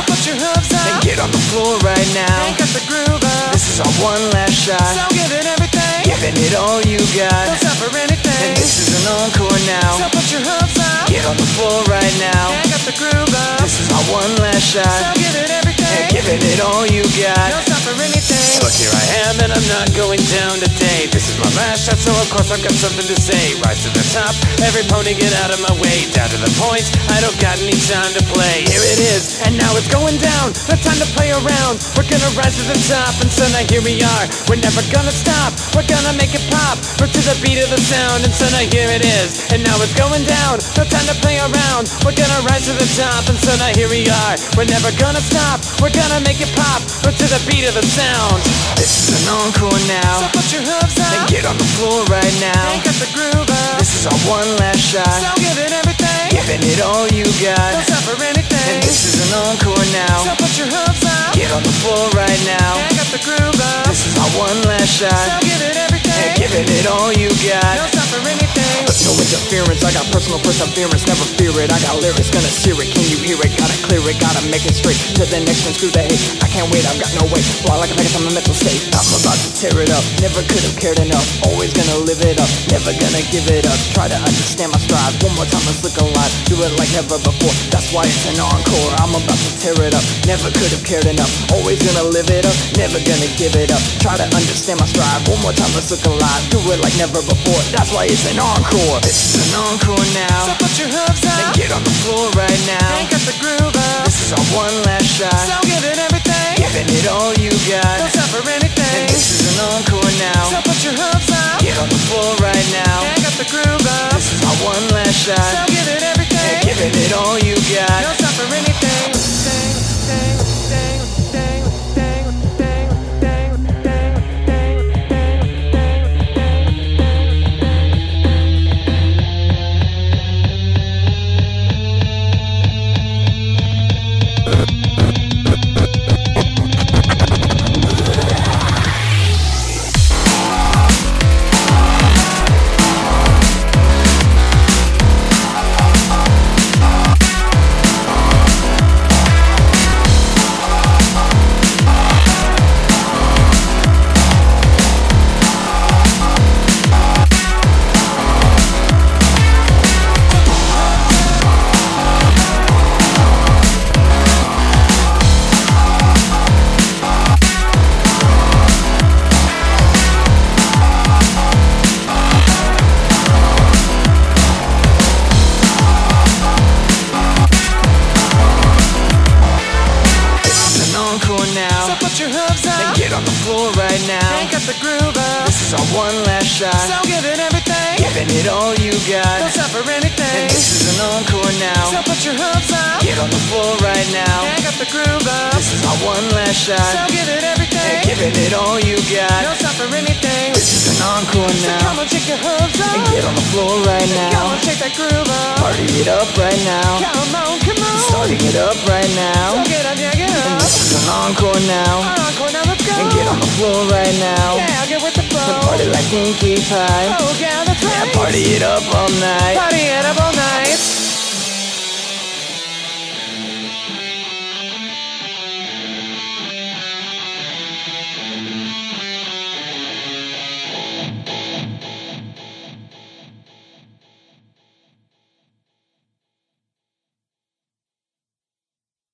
put your hooves up and get on the floor right now. and got the groove up. This is our one last shot, So give it everything, giving it all you got. don't stop for anything. And this is an encore now. So put your hooves up Get on the floor right now. and got the groove up. This is our one last So shot, give it everything, and giving it all you got. don't stop for anything. Look, here I am, and I'm not going down today. This is my last shot, so of course I've got something to say. Rise to the top, every pony get out of my way. Down to the point, I don't got any time to play. Here it is, and now it's going down. No time to play around. We're gonna rise to the top, and so now here we are. We're never gonna stop. We're gonna make it pop. We're to the beat of the sound, and so now here it is, and now it's going down. No time to play around. We're gonna rise to the top, and so now here we are. We're never gonna stop. We're gonna make it pop. We're to the beat of the sound. This is an encore So now, put your hooves and up get on the floor right now. and got the groove up. This is our one last So shot, give it everything, giving it all you don't got. stop for anything. And this is an encore So now, put your hooves up get on the floor right now. and got the groove up. This is our one last So shot, give it everything, and giving it all you got. don't stop for anything. No interference, I got personal perseverance, never fear it. I got lyrics, gonna sear it. Can you hear it? Gotta clear it, gotta make it straight to the next one. Screw the hate, I can't wait, I've got no weight. Fly like a package from a mental state. I'm about to tear it up, never could have cared enough. Always gonna live it up, never gonna give it up. Try to understand my stride, one more time, let's look alive. Do it like never before, that's why it's an encore. I'm about to tear it up, never could have cared enough. Always gonna live it up, never gonna give it up. Try to understand my stride, one more time, let's look alive. Do it like never before, that's why it's an encore. This is an encore So now, put your hooves and up get on the floor right now. and got the groove up. This is our one last So shot, give it everything, giving it all you don't got. stop for anything. And this is an encore So now, put your hooves up get on the floor right now. and got the groove up. This is our one last So shot, give it everything, and giving it all you got. don't stop for anything. Ding, ding, ding, ding, ding, ding, ding, ding, ding, ding, This is an encore So now, put your hooves and up get on the floor right now. and got the groove up. This is our one last So shot, give it everything, giving it all you don't got. stop for anything. And this is an encore So now, put your hooves up get on the floor right now. and got the groove up. This is our one last So shot, give it everything, and giving it all you got. don't stop for anything. This is an encore So now, come on, shake your hooves up. and get on the floor right Come now. on, shake that groove up. Party it up right now, Come on, come on. starting it up right So now. get up, yeah, get And up. this is an encore now, Encore, now let's go. and get on the floor right now. Yeah, get with the flow. And party like Pinkie Pie, Oh, yeah, that's right. and party it up all night. Party it up all night.